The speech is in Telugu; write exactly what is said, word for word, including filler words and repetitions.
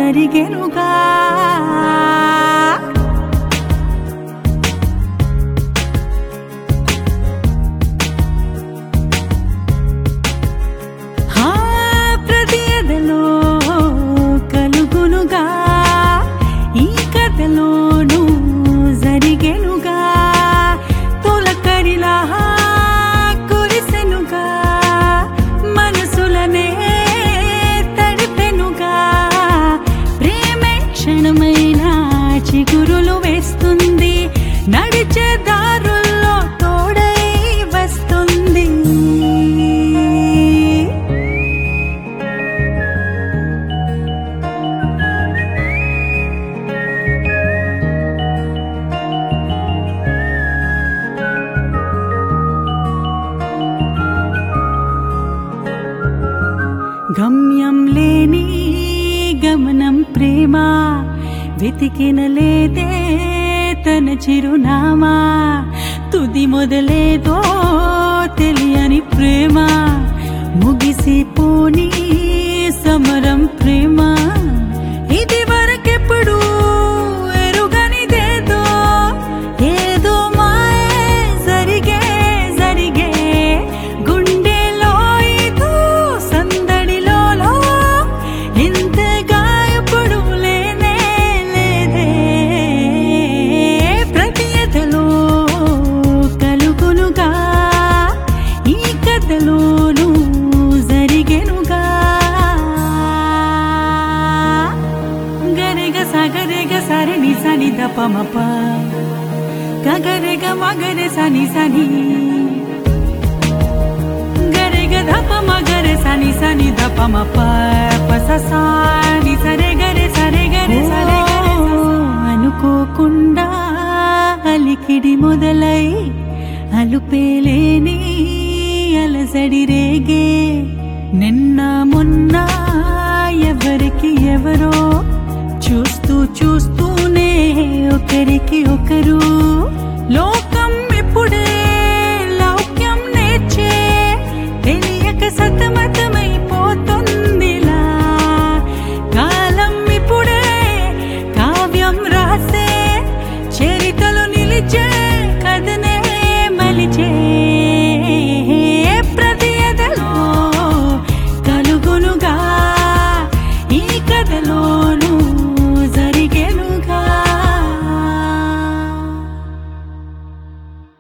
జరిగెనుగా ప్రతి ఎదలో కలుగునుగా ఈ కథలోనూ జరిగెనుగా తొలకరిలా కురిసెనుగా మనసులనే తడిపెనుగా ప్రేమే క్షణమైన చిగురులు వేస్తుంది నడిచే దారుల్లో తోడై వస్తుంది గమ్యం లేని గమనం ప్రేమ వెతికిన లేదే తన చిరునామా తుది మొదలేదో తెలియని ప్రేమ ముగిసిపోని సమరం ప్రేమ ఇది వరకెప్పుడు ఎరుగనిదేదో ఏదో మాయే జరిగే జరిగే గుండెలో ఇదో సందడిలో ఇంతగా ఎప్పుడు లేనే లేదే ప్రతి ఎదలో కలుగునుగా ఈ కథలోనూ జరిగెనుగా గరెగ సగరెగ సరిని సని దపమప గగరెగ మగరె సని సని గరెగ దప మగరె సని సని దపమప పససాని సరే గరె సరే గరె సరే గరె అనుకోకుండా అలికిడి మొదలై అలుపేలేని అలసడి రేగే నిన్న మొన్న ఎవరికి ఎవరో చూస్తూ చూస్తూనే ఒకరికి ఒకరు లోకం ఇప్పుడే